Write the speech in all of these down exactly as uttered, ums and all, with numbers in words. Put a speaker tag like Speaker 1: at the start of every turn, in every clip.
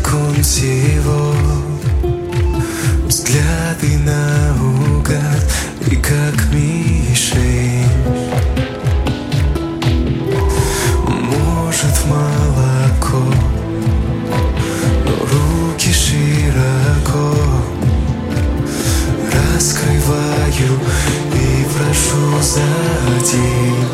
Speaker 1: секунд всего. Взгляды наугад и как мишень. Может, молоко, но руки широко раскрываю и прошу за день.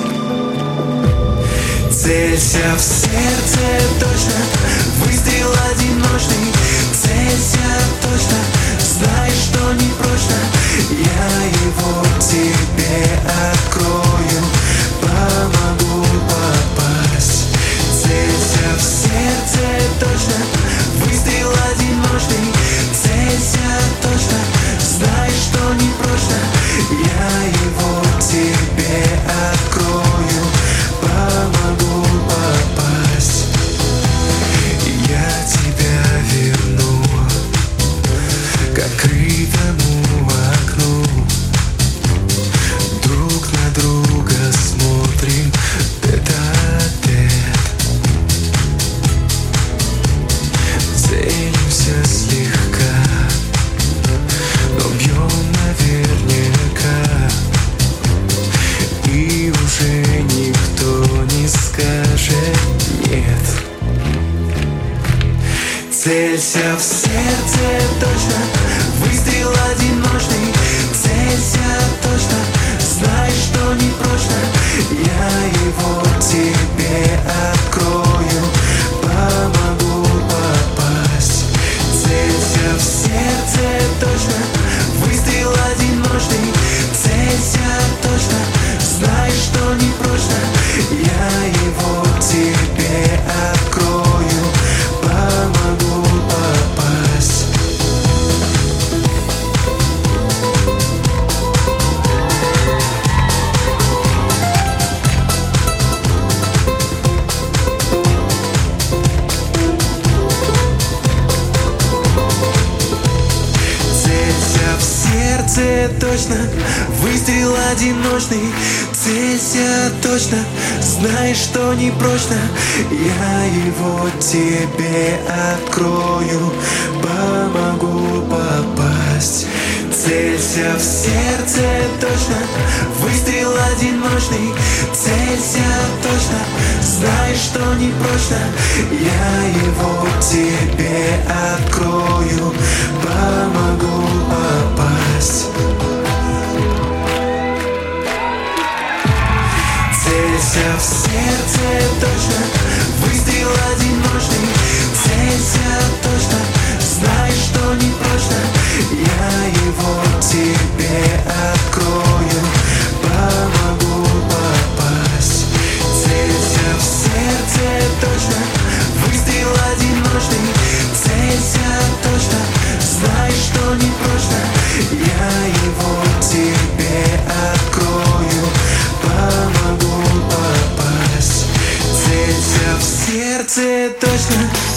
Speaker 1: Целься в сердце точно, выстрел одиночный. Целься точно, знай, что не прочно. Я его тебе открою, помогу попасть. Целься в сердце точно, выстрел одиночный. Целься точно, знай, что не прочно. Я его тебе открою, помогу попасть. Я тебя верну к открытому окну. Друг на друга смотрим тет-а-тет. Целимся слегка, но бьем наверняка. И уже никто не скажет нет. Целься в сердце точно, выстрел одиночный. Целься точно, знай, что не прочно. Я его тебе открою, помогу попасть. Целься в сердце точно, выстрел одиночный. Целься точно, знай, что не прочно. Я его тебе открою, помогу попасть. Целься в сердце точно, выстрел одиночный. Целься точно, знай, что не прочно. Я его тебе открою, помогу попасть. Целься в сердце точно, выстрел одиночный. Целься точно, знай, что не прочно. Я его тебе открою, помогу попасть. Целься в сердце точно, выстрел одиночный. Целься точно, знай, что не прочно. Я его тебе открою, помогу попасть. Целься в сердце точно, выстрел одиночный. Целься точно, знай, что не прочно. Я его тебе открою, помогу попасть. Целься в сердце точно.